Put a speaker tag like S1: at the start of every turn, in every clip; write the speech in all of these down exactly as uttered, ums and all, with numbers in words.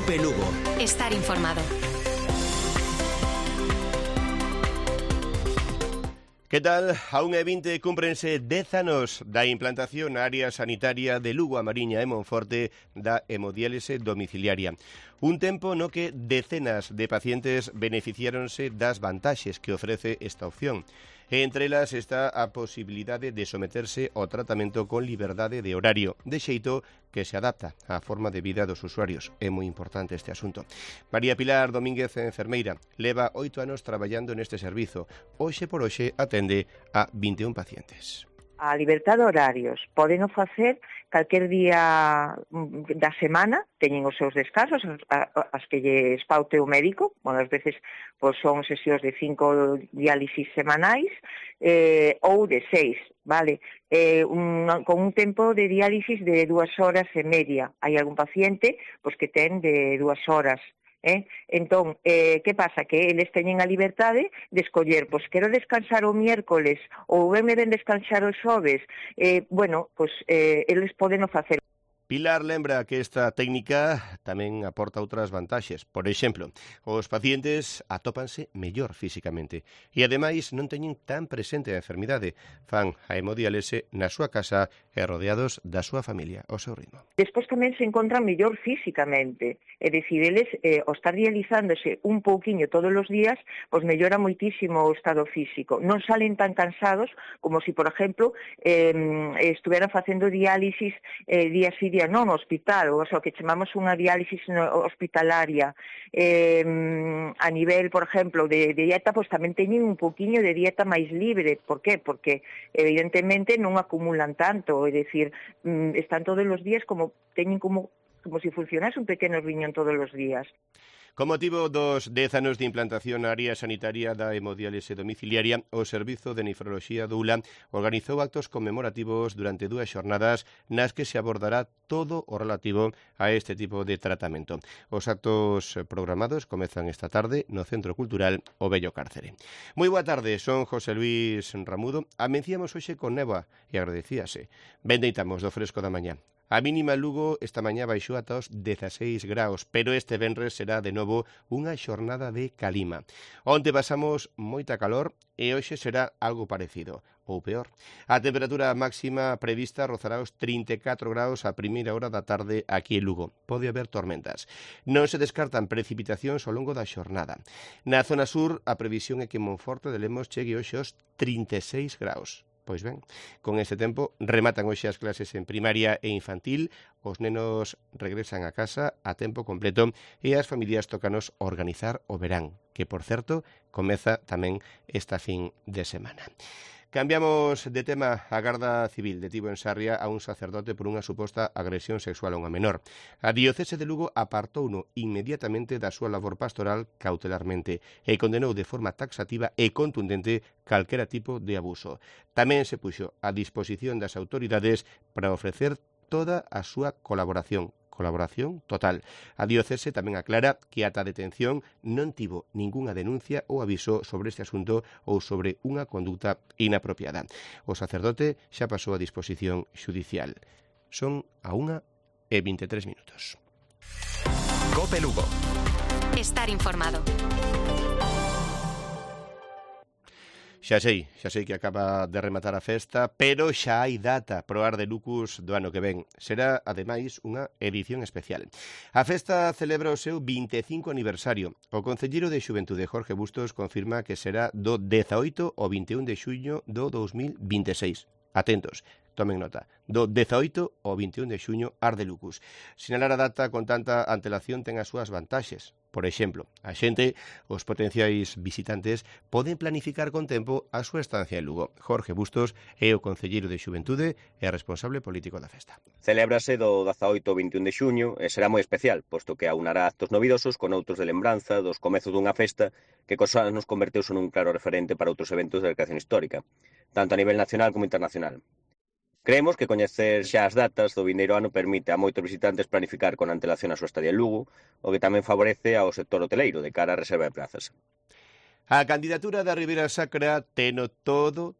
S1: Cope Lugo.
S2: Estar informado.
S3: Que tal? A unha e vinte cúmprense dez anos da implantación na área sanitaria de Lugo, a Mariña e Monforte da hemodiálise domiciliaria. Un tempo no que decenas de pacientes beneficiáronse das vantaxes que ofrece esta opción. E entre elas está a posibilidade de someterse ao tratamento con liberdade de horario, de xeito que se adapta á forma de vida dos usuarios. É moi importante este asunto. María Pilar Domínguez, enfermeira, leva oito anos traballando neste servizo. Hoxe por hoxe atende a vinte e un pacientes.
S4: A libertade de horarios poden facer calquer día da semana, teñen os seus descansos, as que lle espaute o médico, bueno, ás veces pois, son sesións de cinco diálisis semanais, eh, ou de seis, vale? Eh, un, con un tempo de diálisis de dúas horas e media. Hai algún paciente pois, que ten de dúas horas. Eh? Entón, eh, que pasa? Que eles teñen a liberdade de escoller, pois quero descansar o miércoles ou ben me ven descansar o xoves, eh, bueno, pois eh, eles poden o facer.
S3: Pilar lembra que esta técnica tamén aporta outras vantaxes. Por exemplo, os pacientes atópanse mellor físicamente e, ademais, non teñen tan presente a enfermidade. Fan a hemodiálise na súa casa e rodeados da súa familia, ao seu ritmo.
S4: Despois tamén se encontran mellor físicamente. É dicir, eles, eh, o estar dializándose un pouquiño todos os días, pois mellora moitísimo o estado físico. Non salen tan cansados como se, por exemplo, eh, estuveran facendo diálisis eh, día sí, día non no hospital, ou sea, que chamamos unha diálisis hospitalaria. Eh, a nivel, por exemplo, de, de dieta, pois tamén teñen un poquinho de dieta máis libre. Por qué? Porque evidentemente non acumulan tanto, é dicir, están todos os días como teñen como como se funcionase un pequeno riñón todos os días.
S3: Con motivo dos dez anos de implantación na área sanitaria da hemodiálise domiciliaria, o Servizo de Nefroloxía do U L A organizou actos conmemorativos durante dúas xornadas nas que se abordará todo o relativo a este tipo de tratamento. Os actos programados comezan esta tarde no Centro Cultural O Vello Cárcere. Moi boa tarde, son José Luis Ramudo. Amenciamos hoxe con néboa e agradecíase. Ben deitamos do fresco da mañá. A mínima Lugo esta mañá baixou ata os dezaseis graus, pero este venres será de novo unha xornada de calima. Onte pasamos moita calor e hoxe será algo parecido, ou peor. A temperatura máxima prevista rozará os trinta e catro graus a primeira hora da tarde aquí en Lugo. Pode haber tormentas. Non se descartan precipitacións ao longo da xornada. Na zona sur, a previsión é que Monforte de Lemos chegue hoxe aos trinta e seis graus. Pois ben, con este tempo rematan hoxe as clases en primaria e infantil, os nenos regresan a casa a tempo completo e as familias tócanos organizar o verán, que, por certo, comeza tamén esta fin de semana. Cambiamos de tema. A Garda Civil detivo en Sarria a un sacerdote por unha suposta agresión sexual a unha menor. A Diocese de Lugo apartouno inmediatamente da súa labor pastoral cautelarmente e condenou de forma taxativa e contundente calquera tipo de abuso. Tamén se puxo a disposición das autoridades para ofrecer toda a súa colaboración. Colaboración total. A Diocese tamén aclara que ata a detención non tivo ningunha denuncia ou aviso sobre este asunto ou sobre unha conduta inapropiada. O sacerdote xa pasou a disposición xudicial. Son a unha e vinte e tres minutos.
S1: Cope Lugo.
S2: Estar informado.
S3: Xa sei, xa sei que acaba de rematar a festa, pero xa hai data pro Ar de Lucus do ano que ven. Será, ademais, unha edición especial. A festa celebra o seu vinte e cinco aniversario. O concelleiro de Xuventude, Jorge Bustos, confirma que será do dezaoito ao vinte e un de xuño do dous mil vinte e seis. Atentos, tomen nota. Do dezaoito ao vinte e un de xuño, Ar de Lucus. Sinalar a data con tanta antelación ten as súas vantaxes. Por exemplo, a xente, os potenciais visitantes, poden planificar con tempo a súa estancia en Lugo. Jorge Bustos é o concelleiro de Xuventude e responsable político da festa.
S5: Celébrase do dezaoito ao vinte e un de xuño e será moi especial, posto que aunará actos novidosos con outros de lembranza dos comezos dunha festa que cos anos converteuse nun claro referente para outros eventos de recreación histórica, tanto a nivel nacional como internacional. Creemos que coñecer xa as datas do vindeiro ano permite a moitos visitantes planificar con antelación a súa estadía en Lugo, o que tamén favorece ao sector hoteleiro de cara á reserva de plazas.
S3: A candidatura da Ribeira Sacra teno todo,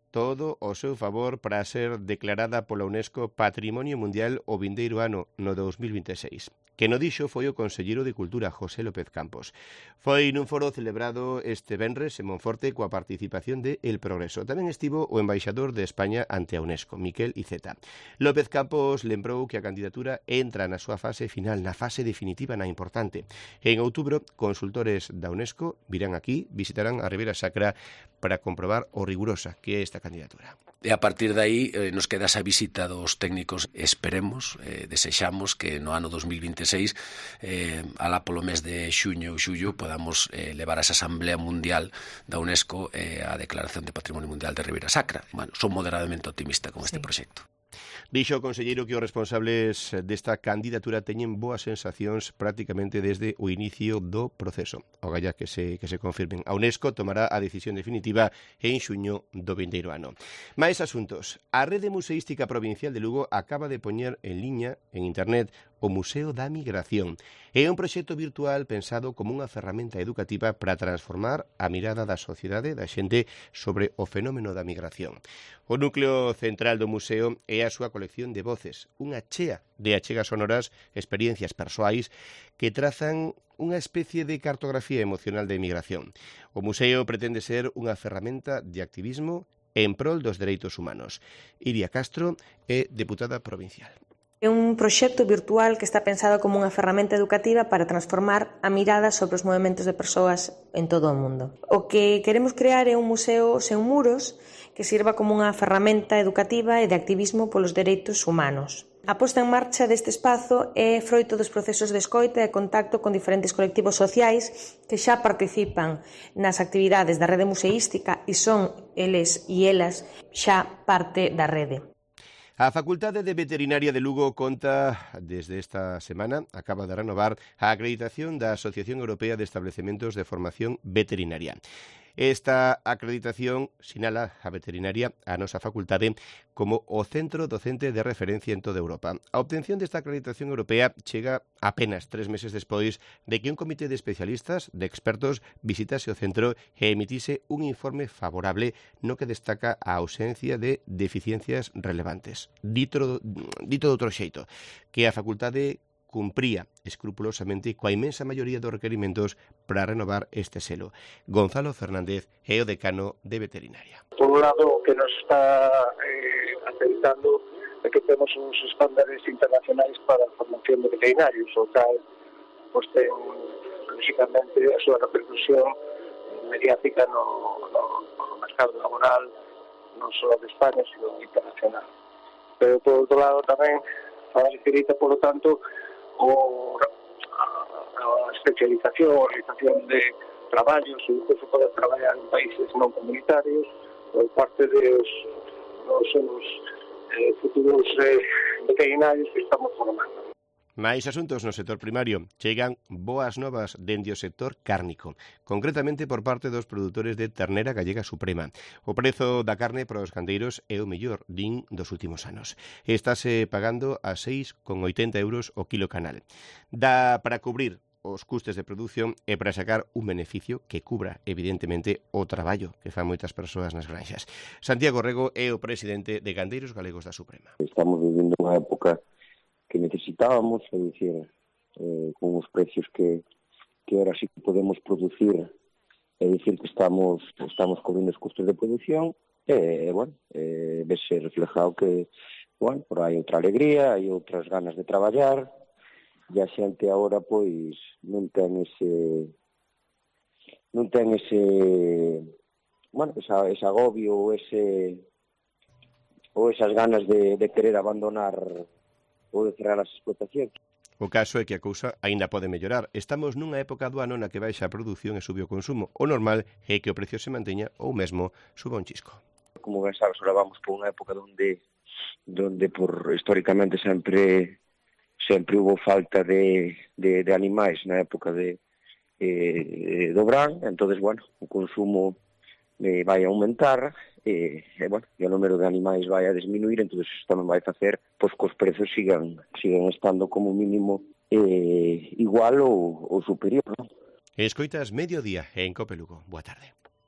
S3: todo ao seu favor para ser declarada pola UNESCO Patrimonio Mundial o vindeiro ano, no dos mil vinte e seis. Que no dixo foi o conselleiro de Cultura, José López Campos. Foi nun foro celebrado este venres en Monforte coa participación de El Progreso. Tamén estivo o embaixador de España ante a UNESCO, Miquel Iceta. López Campos lembrou que a candidatura entra na súa fase final, na fase definitiva, na importante. En outubro, consultores da UNESCO virán aquí, visitarán a Ribeira Sacra para comprobar o rigurosa que é esta candidatura.
S6: E a partir de aí eh, nos queda esa visita dos técnicos. Esperemos, eh, desexamos que no ano dos mil vinte e seis, eh, alá polo mes de xuño ou xullo, podamos eh, levar a esa Asamblea Mundial da UNESCO eh, a Declaración de Patrimonio Mundial de Ribeira Sacra. Bueno, son moderadamente optimista con sí. este proxecto.
S3: Dixo o conselleiro que os responsables desta candidatura teñen boas sensacións prácticamente desde o inicio do proceso. O galla que se, que se confirmen. A UNESCO tomará a decisión definitiva en xuño do vindeiro ano. Mais asuntos. A Rede Museística Provincial de Lugo acaba de poñer en liña, en internet, o Museo da Migración. É un proxecto virtual pensado como unha ferramenta educativa para transformar a mirada da sociedade, da xente, sobre o fenómeno da migración. O núcleo central do museo é a súa colección de voces, unha chea de achegas sonoras, experiencias persoais que trazan unha especie de cartografía emocional da emigración. O museo pretende ser unha ferramenta de activismo en prol dos dereitos humanos. Iria Castro é deputada provincial.
S7: É un proxecto virtual que está pensado como unha ferramenta educativa para transformar a mirada sobre os movementos de persoas en todo o mundo. O que queremos crear é un museo sen muros que sirva como unha ferramenta educativa e de activismo polos dereitos humanos. A posta en marcha deste espazo é froito dos procesos de escoita e contacto con diferentes colectivos sociais que xa participan nas actividades da rede museística e son eles e elas xa parte da rede.
S3: A Facultade de Veterinaria de Lugo conta, desde esta semana, acaba de renovar a acreditación da Asociación Europea de Establecementos de Formación Veterinaria. Esta acreditación sinala a veterinaria a nosa facultade como o centro docente de referencia en toda Europa. A obtención desta acreditación europea chega apenas tres meses despois de que un comité de especialistas, de expertos, visitase o centro e emitise un informe favorable no que destaca a ausencia de deficiencias relevantes. Dito, dito de outro xeito, que a facultade cumpría escrupulosamente coa inmensa maioría dos requerimentos para renovar este selo. Gonzalo Fernández é o decano de Veterinaria.
S8: Por un lado, o que nos está eh, acreditando é que temos uns estándares internacionais para a formación de veterinarios, o tal, pues, ten, lógicamente, a súa repercusión mediática no, no, no mercado laboral, non só de España, sino internacional. Pero, por outro lado, tamén facilita, por lo tanto, o a, a especialización, a realización de traballos, e incluso poder traballar en países non comunitarios por parte dos, dos, dos eh, futuros eh, veterinarios que estamos formando.
S3: Mais asuntos no sector primario. Chegan boas novas dende o sector cárnico, concretamente por parte dos produtores de ternera gallega suprema. O prezo da carne para os gandeiros é o mellor, din, dos últimos anos. Estáse pagando a seis con oitenta euros o kilo canal. Dá para cubrir os custes de produción e para sacar un beneficio que cubra, evidentemente, o traballo que fan moitas persoas nas granxas. Santiago Rego é o presidente de Gandeiros Galegos da Suprema.
S9: Estamos vivindo unha época que necesitábamos, é dicir, eh, con os precios que, que ahora sí que podemos producir, é dicir que estamos estamos cubrindo os custos de produción, e, eh, bueno, eh, vese reflejado que, bueno, por hai outra alegría, hai outras ganas de traballar, e a xente agora, pois, non ten ese, non ten ese, bueno, esa, ese agobio ou ese, ou esas ganas de, de querer abandonar ou de cerrar as explotacións.
S3: O caso é que a cousa aínda pode mellorar. Estamos nunha época do ano na que baixa a produción e sube o consumo. O normal é que o precio se manteña ou mesmo suba un chisco.
S9: Como ben sabes, ahora vamos por unha época onde donde por históricamente sempre sempre hubo falta de, de, de animais na época de eh, do verán, entonces, bueno, o consumo eh, vai aumentar e, e, bueno, e o número de animais vai a disminuir, entonces isto tamén vai facer pois que os prezos sigan, sigan estando como mínimo eh, igual ou, ou superior, non?
S3: Escoitas Mediodía en Cope Lugo. Boa tarde.